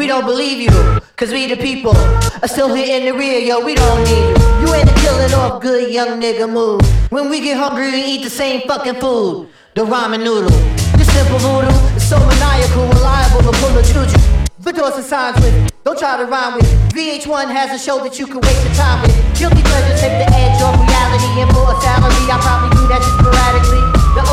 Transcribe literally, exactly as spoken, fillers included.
we don't believe you, cause we the people are still here in the rear, yo, we don't need you. You ain't a killing off good young nigga move. When we get hungry, we eat the same fucking food, the ramen noodle. This simple voodoo is so maniacal, reliable to pull a juju. Put those signs with it, don't try to rhyme with it. V H one has a show that you can waste your time with. Guilty pleasures take the edge off reality, and for a salary, I probably do that just sporadically.